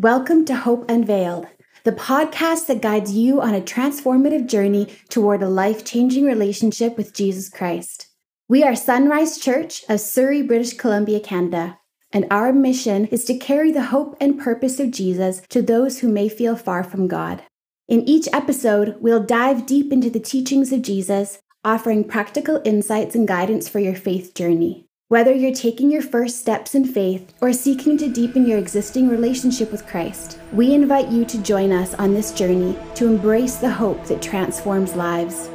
Welcome to Hope Unveiled, the podcast that guides you on a transformative journey toward a life-changing relationship with Jesus Christ. We are Sunrise Church of Surrey, British Columbia, Canada, and our mission is to carry the hope and purpose of Jesus to those who may feel far from God. In each episode, we'll dive deep into the teachings of Jesus, offering practical insights and guidance for your faith journey. Whether you're taking your first steps in faith or seeking to deepen your existing relationship with Christ, we invite you to join us on this journey to embrace the hope that transforms lives.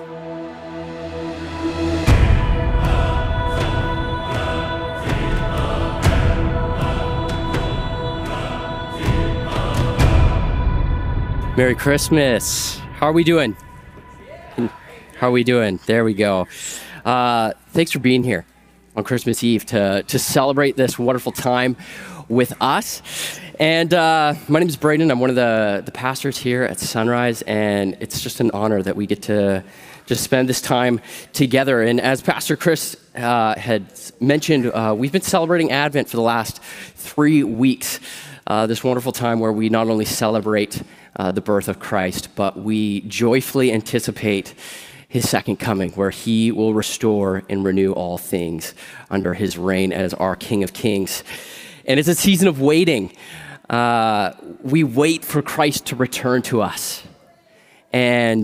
Merry Christmas. How are we doing? How are we doing? There we go. Thanks for being here on Christmas Eve to celebrate this wonderful time with us. And my name is Braden. I'm one of the pastors here at Sunrise, and it's just an honor that we get to just spend this time together. And as Pastor Chris had mentioned, we've been celebrating Advent for the last 3 weeks. This wonderful time where we not only celebrate the birth of Christ, but we joyfully anticipate his second coming, where he will restore and renew all things under his reign as our King of Kings. And it's a season of waiting. We wait for Christ to return to us. And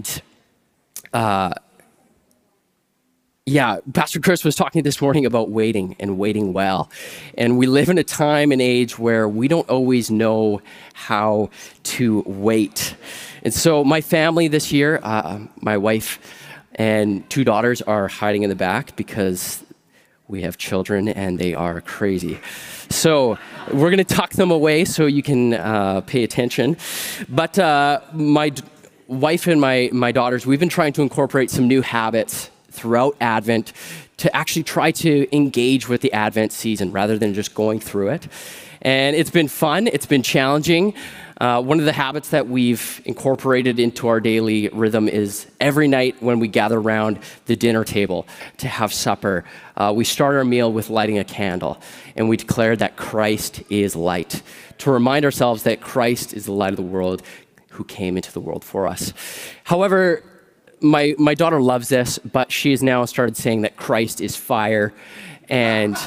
Pastor Chris was talking this morning about waiting and waiting well. And we live in a time and age where we don't always know how to wait. And so my family this year, my wife and 2 daughters are hiding in the back because we have children and they are crazy. So we're going to tuck them away so you can pay attention. But my wife and my daughters, we've been trying to incorporate some new habits throughout Advent to actually try to engage with the Advent season rather than just going through it. And it's been fun. It's been challenging. One of the habits that we've incorporated into our daily rhythm is every night when we gather around the dinner table to have supper, we start our meal with lighting a candle, and we declare that Christ is light, to remind ourselves that Christ is the light of the world who came into the world for us. However, my daughter loves this, but she has now started saying that Christ is fire, and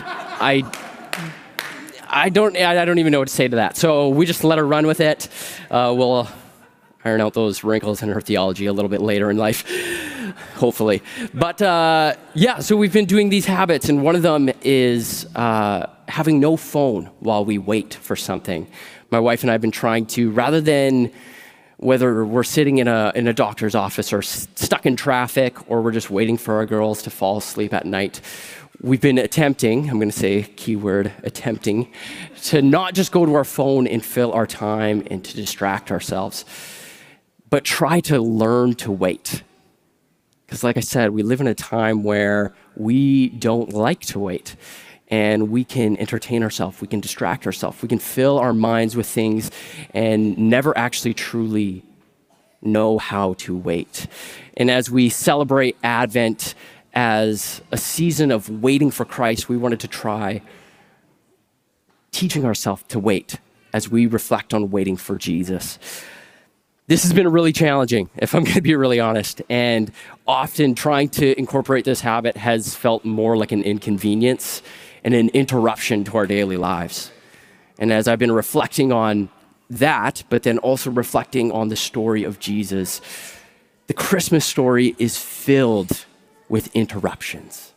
I don't even know what to say to that. So we just let her run with it. We'll iron out those wrinkles in her theology a little bit later in life, hopefully. But so we've been doing these habits, and one of them is having no phone while we wait for something. My wife and I have been trying to, rather than whether we're sitting in a doctor's office or stuck in traffic or we're just waiting for our girls to fall asleep at night, we've been attempting, I'm going to say keyword, attempting, to not just go to our phone and fill our time and to distract ourselves, but try to learn to wait. Because like I said, we live in a time where we don't like to wait. And we can entertain ourselves, we can distract ourselves, we can fill our minds with things and never actually truly know how to wait. And as we celebrate Advent as a season of waiting for Christ, we wanted to try teaching ourselves to wait as we reflect on waiting for Jesus. This has been really challenging, if I'm going to be really honest, and often trying to incorporate this habit has felt more like an inconvenience and an interruption to our daily lives. And as I've been reflecting on that, but then also reflecting on the story of Jesus, the Christmas story is filled with interruptions.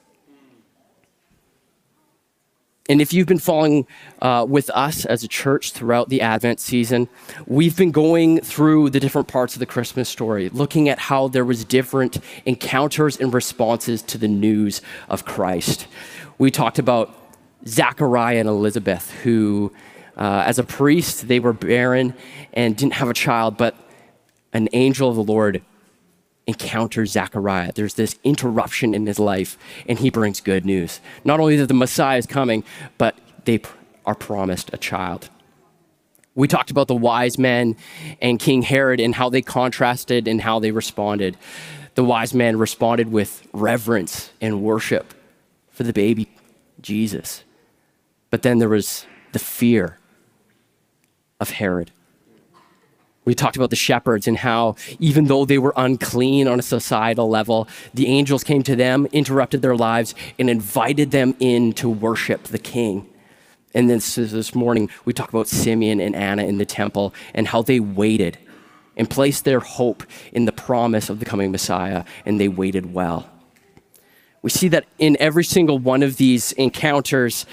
And if you've been following with us as a church throughout the Advent season, we've been going through the different parts of the Christmas story, looking at how there was different encounters and responses to the news of Christ. We talked about Zachariah and Elizabeth, who, as a priest, they were barren and didn't have a child, but an angel of the Lord encounters Zachariah. There's this interruption in his life, and he brings good news. Not only that the Messiah is coming, but they are promised a child. We talked about the wise men and King Herod and how they contrasted and how they responded. The wise men responded with reverence and worship for the baby Jesus. But then there was the fear of Herod. We talked about the shepherds and how even though they were unclean on a societal level, the angels came to them, interrupted their lives, and invited them in to worship the king. And then this morning, we talked about Simeon and Anna in the temple and how they waited and placed their hope in the promise of the coming Messiah, and they waited well. We see that in every single one of these encounters,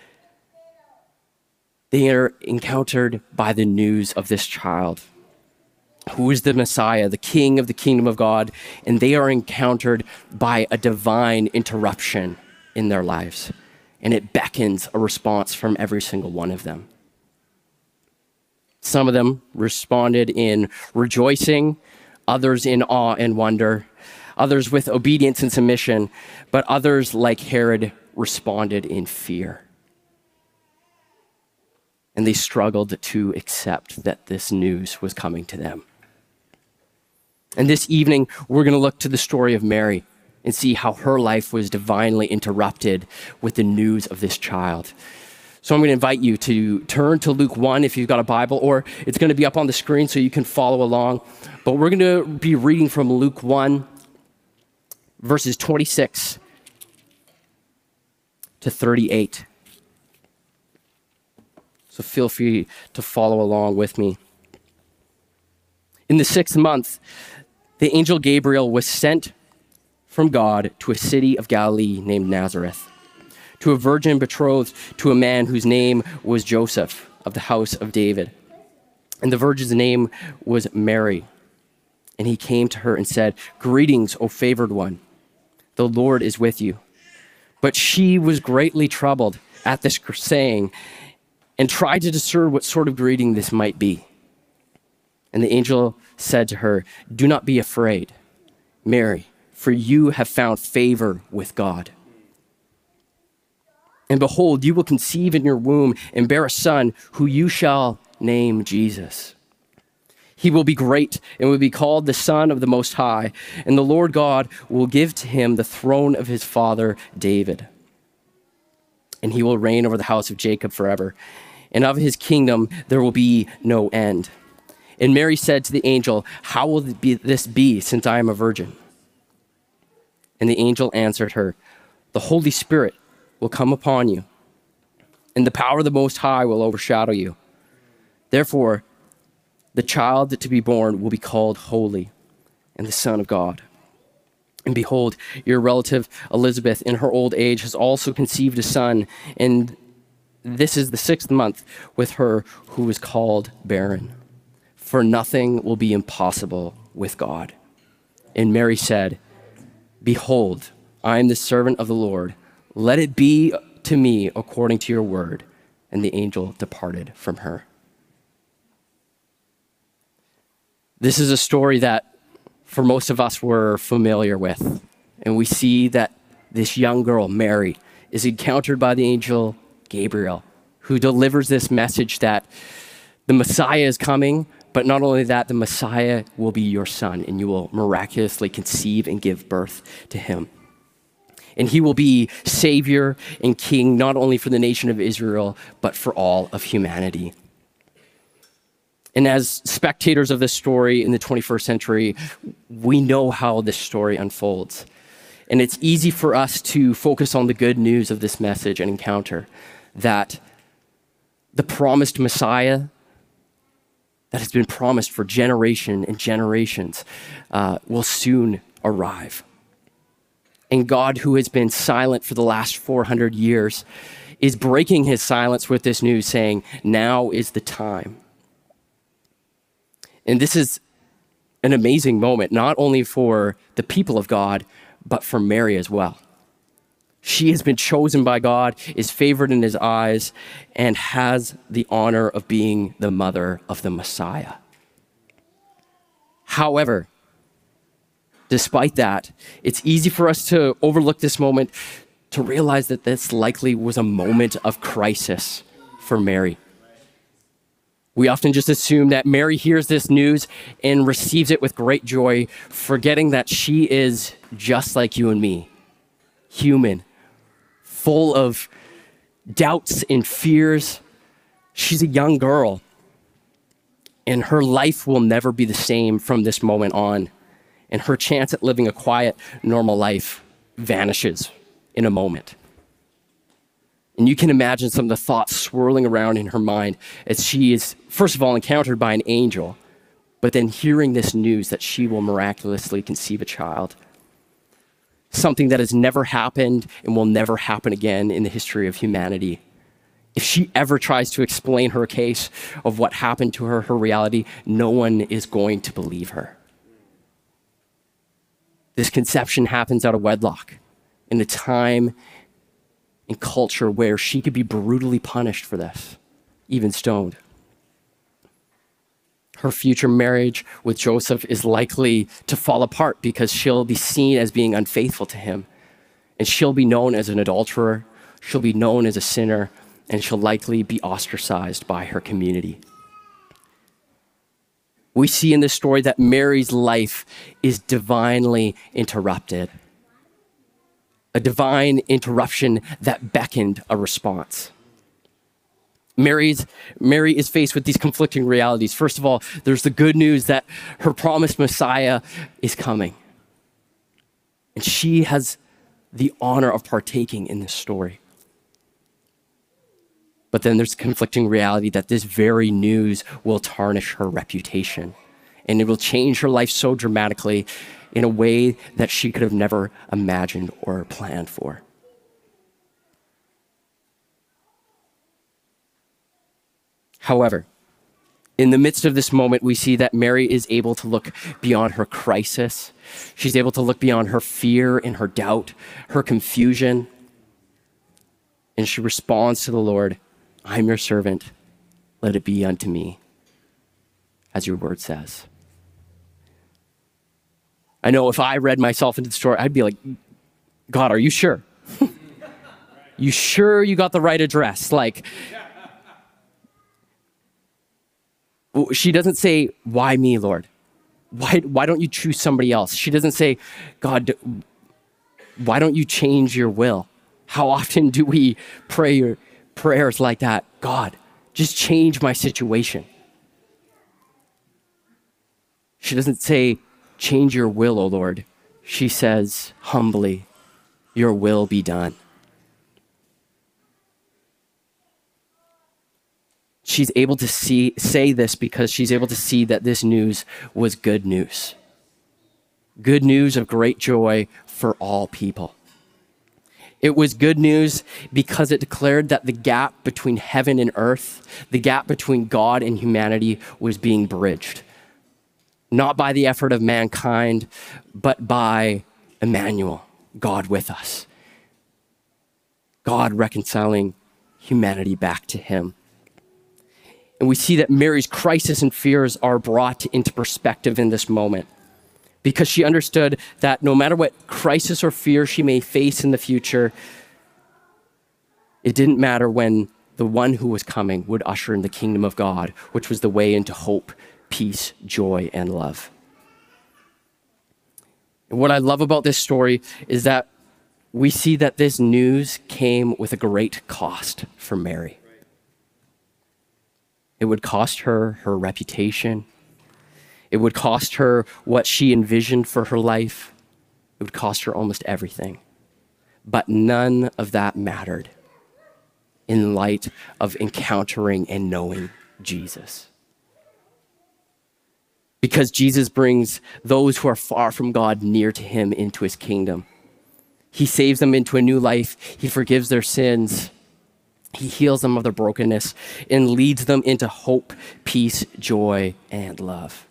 they are encountered by the news of this child, who is the Messiah, the King of the kingdom of God, and they are encountered by a divine interruption in their lives, and it beckons a response from every single one of them. Some of them responded in rejoicing, others in awe and wonder, others with obedience and submission, but others, like Herod, responded in fear. And they struggled to accept that this news was coming to them. And this evening, we're going to look to the story of Mary and see how her life was divinely interrupted with the news of this child. So I'm going to invite you to turn to Luke 1 if you've got a Bible, or it's going to be up on the screen so you can follow along. But we're going to be reading from Luke 1, verses 26 to 38. So feel free to follow along with me. In the 6th month, the angel Gabriel was sent from God to a city of Galilee named Nazareth, to a virgin betrothed to a man whose name was Joseph of the house of David. And the virgin's name was Mary. And he came to her and said, "Greetings, O favored one. The Lord is with you." But she was greatly troubled at this saying and tried to discern what sort of greeting this might be. And the angel said to her, "Do not be afraid, Mary, for you have found favor with God. And behold, you will conceive in your womb and bear a son who you shall name Jesus. He will be great and will be called the Son of the Most High, and the Lord God will give to him the throne of his father David. And he will reign over the house of Jacob forever, and of his kingdom there will be no end." And Mary said to the angel, "How will this be, since I am a virgin?" And the angel answered her, "The Holy Spirit will come upon you, and the power of the Most High will overshadow you. Therefore, the child to be born will be called Holy, and the Son of God. And behold, your relative Elizabeth in her old age has also conceived a son, and this is the 6th month with her who is called barren. For nothing will be impossible with God." And Mary said, "Behold, I am the servant of the Lord. Let it be to me according to your word." And the angel departed from her. This is a story that for most of us we're familiar with. And we see that this young girl, Mary, is encountered by the angel Gabriel, who delivers this message that the Messiah is coming, but not only that, the Messiah will be your son, and you will miraculously conceive and give birth to him. And he will be Savior and King, not only for the nation of Israel, but for all of humanity. And as spectators of this story in the 21st century, we know how this story unfolds. And it's easy for us to focus on the good news of this message and encounter, that the promised Messiah that has been promised for generation and generations will soon arrive. And God, who has been silent for the last 400 years, is breaking his silence with this news, saying, now is the time. And this is an amazing moment, not only for the people of God, but for Mary as well. She has been chosen by God, is favored in his eyes, and has the honor of being the mother of the Messiah. However, despite that, it's easy for us to overlook this moment, to realize that this likely was a moment of crisis for Mary. We often just assume that Mary hears this news and receives it with great joy, forgetting that she is just like you and me, human, full of doubts and fears. She's a young girl. And her life will never be the same from this moment on. And her chance at living a quiet, normal life vanishes in a moment. And you can imagine some of the thoughts swirling around in her mind as she is, first of all, encountered by an angel, but then hearing this news that she will miraculously conceive a child. Something that has never happened and will never happen again in the history of humanity. If she ever tries to explain her case of what happened to her, her reality, no one is going to believe her. This conception happens out of wedlock in a time and culture where she could be brutally punished for this, even stoned. Her future marriage with Joseph is likely to fall apart because she'll be seen as being unfaithful to him. And she'll be known as an adulterer, she'll be known as a sinner, and she'll likely be ostracized by her community. We see in this story that Mary's life is divinely interrupted. A divine interruption that beckoned a response. Mary is faced with these conflicting realities. First of all, there's the good news that her promised Messiah is coming. And she has the honor of partaking in this story. But then there's the conflicting reality that this very news will tarnish her reputation. And it will change her life so dramatically in a way that she could have never imagined or planned for. However, in the midst of this moment, we see that Mary is able to look beyond her crisis. She's able to look beyond her fear and her doubt, her confusion. And she responds to the Lord, "I'm your servant. Let it be unto me, as your word says." I know if I read myself into the story, I'd be like, "God, are you sure? You sure you got the right address?" Like, she doesn't say, "Why me, Lord? Why don't you choose somebody else?" She doesn't say, "God, why don't you change your will?" How often do we pray prayers like that? "God, just change my situation." She doesn't say, "Change your will, O Lord." She says humbly, "Your will be done." She's able to say this because she's able to see that this news was good news. Good news of great joy for all people. It was good news because it declared that the gap between heaven and earth, the gap between God and humanity, was being bridged. Not by the effort of mankind, but by Emmanuel, God with us. God reconciling humanity back to him. And we see that Mary's crisis and fears are brought into perspective in this moment because she understood that no matter what crisis or fear she may face in the future, it didn't matter when the one who was coming would usher in the kingdom of God, which was the way into hope, peace, joy, and love. And what I love about this story is that we see that this news came with a great cost for Mary. It would cost her her reputation. It would cost her what she envisioned for her life. It would cost her almost everything. But none of that mattered in light of encountering and knowing Jesus. Because Jesus brings those who are far from God near to him into his kingdom. He saves them into a new life. He forgives their sins. He heals them of their brokenness and leads them into hope, peace, joy, and love.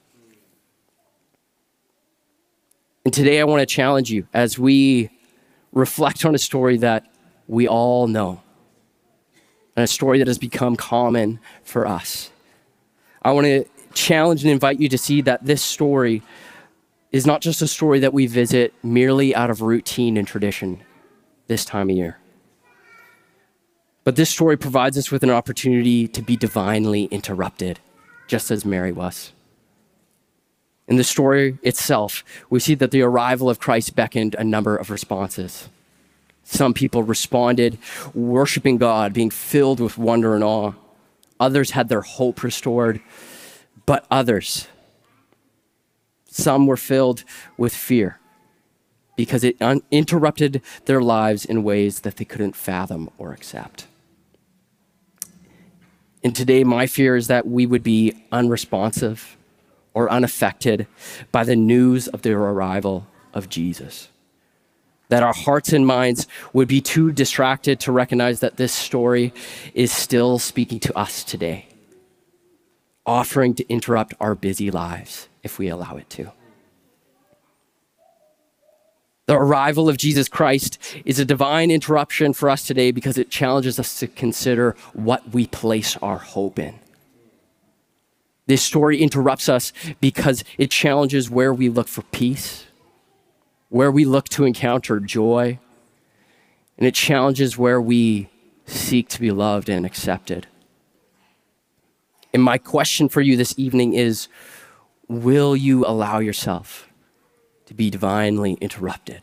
And today I want to challenge you as we reflect on a story that we all know, and a story that has become common for us. I want to challenge and invite you to see that this story is not just a story that we visit merely out of routine and tradition this time of year. But this story provides us with an opportunity to be divinely interrupted, just as Mary was. In the story itself, we see that the arrival of Christ beckoned a number of responses. Some people responded, worshiping God, being filled with wonder and awe. Others had their hope restored, But others, some were filled with fear because it interrupted their lives in ways that they couldn't fathom or accept. And today, my fear is that we would be unresponsive or unaffected by the news of the arrival of Jesus. That our hearts and minds would be too distracted to recognize that this story is still speaking to us today, offering to interrupt our busy lives if we allow it to. The arrival of Jesus Christ is a divine interruption for us today because it challenges us to consider what we place our hope in. This story interrupts us because it challenges where we look for peace, where we look to encounter joy, and it challenges where we seek to be loved and accepted. And my question for you this evening is, will you allow yourself to be divinely interrupted?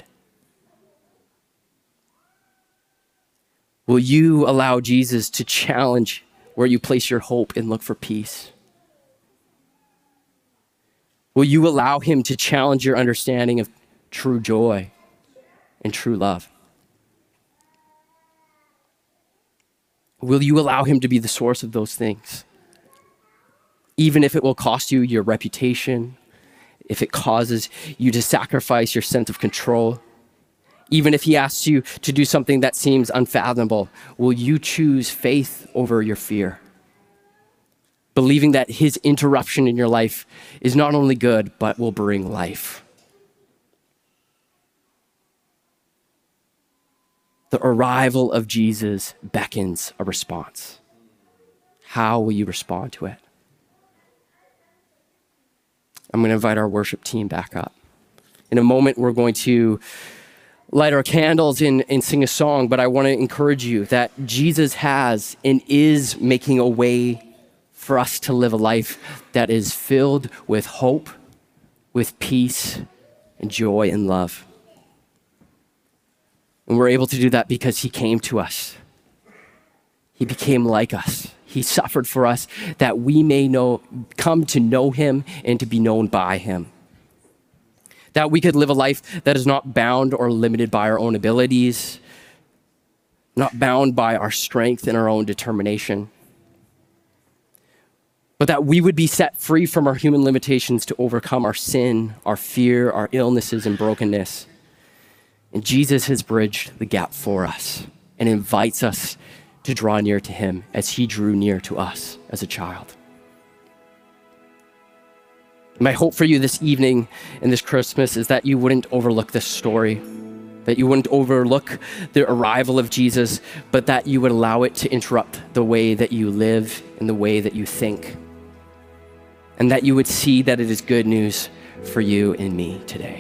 Will you allow Jesus to challenge where you place your hope and look for peace? Will you allow him to challenge your understanding of true joy and true love? Will you allow him to be the source of those things? Even if it will cost you your reputation, if it causes you to sacrifice your sense of control, even if he asks you to do something that seems unfathomable, will you choose faith over your fear? Believing that his interruption in your life is not only good, but will bring life. The arrival of Jesus beckons a response. How will you respond to it? I'm going to invite our worship team back up. In a moment, we're going to light our candles and sing a song, but I want to encourage you that Jesus has and is making a way for us to live a life that is filled with hope, with peace, and joy and love. And we're able to do that because he came to us. He became like us. He suffered for us that we may come to know him and to be known by him. That we could live a life that is not bound or limited by our own abilities, not bound by our strength and our own determination, but that we would be set free from our human limitations to overcome our sin, our fear, our illnesses, and brokenness. And Jesus has bridged the gap for us and invites us to draw near to him as he drew near to us as a child. My hope for you this evening and this Christmas is that you wouldn't overlook this story, that you wouldn't overlook the arrival of Jesus, but that you would allow it to interrupt the way that you live and the way that you think, and that you would see that it is good news for you and me today.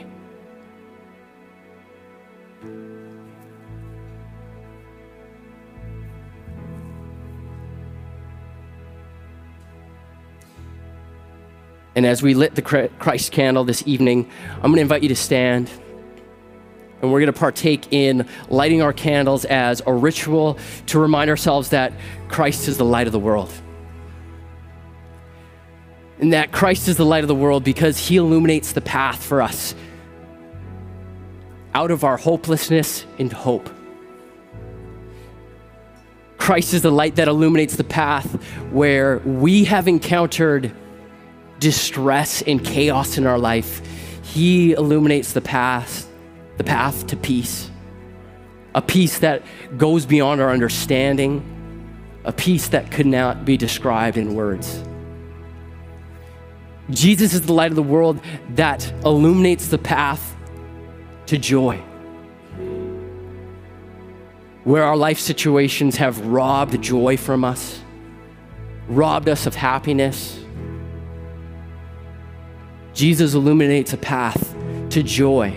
And as we lit the Christ candle this evening, I'm going to invite you to stand. And we're going to partake in lighting our candles as a ritual to remind ourselves that Christ is the light of the world. And that Christ is the light of the world because he illuminates the path for us out of our hopelessness into hope. Christ is the light that illuminates the path where we have encountered distress and chaos in our life. He illuminates the path to peace, a peace that goes beyond our understanding, a peace that could not be described in words. Jesus is the light of the world that illuminates the path to joy. Where our life situations have robbed joy from us, robbed us of happiness, Jesus illuminates a path to joy.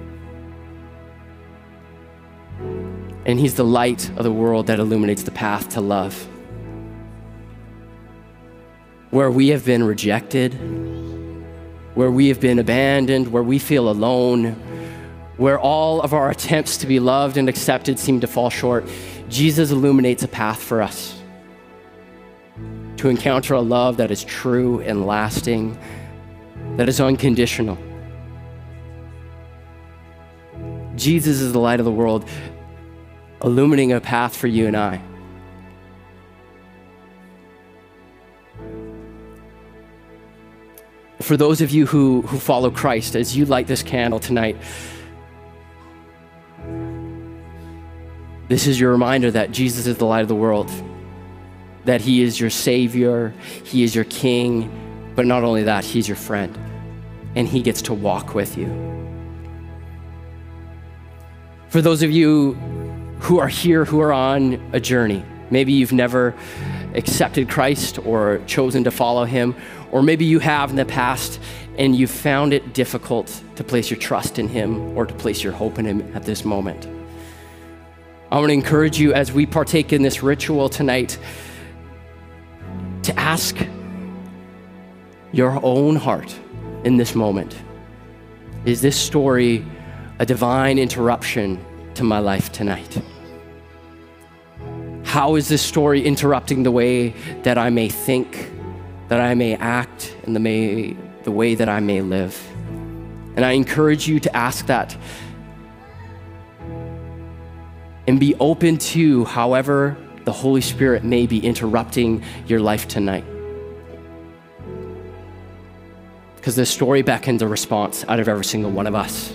And he's the light of the world that illuminates the path to love. Where we have been rejected, where we have been abandoned, where we feel alone, where all of our attempts to be loved and accepted seem to fall short, Jesus illuminates a path for us to encounter a love that is true and lasting, that is unconditional. Jesus is the light of the world, illuminating a path for you and I. For those of you who follow Christ, as you light this candle tonight, this is your reminder that Jesus is the light of the world, that he is your Savior, he is your King, but not only that, he's your friend, and he gets to walk with you. For those of you who are here, who are on a journey, maybe you've never accepted Christ or chosen to follow him, or maybe you have in the past and you found it difficult to place your trust in him or to place your hope in him at this moment. I want to encourage you as we partake in this ritual tonight to ask your own heart in this moment, is this story a divine interruption to my life tonight? How is this story interrupting the way that I may think, that I may act, and the way that I may live? And I encourage you to ask that and be open to however the Holy Spirit may be interrupting your life tonight. Because this story beckons a response out of every single one of us.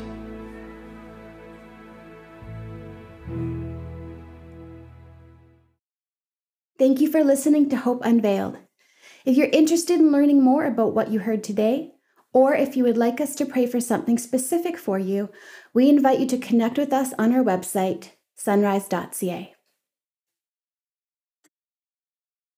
Thank you for listening to Hope Unveiled. If you're interested in learning more about what you heard today, or if you would like us to pray for something specific for you, we invite you to connect with us on our website, sunrise.ca.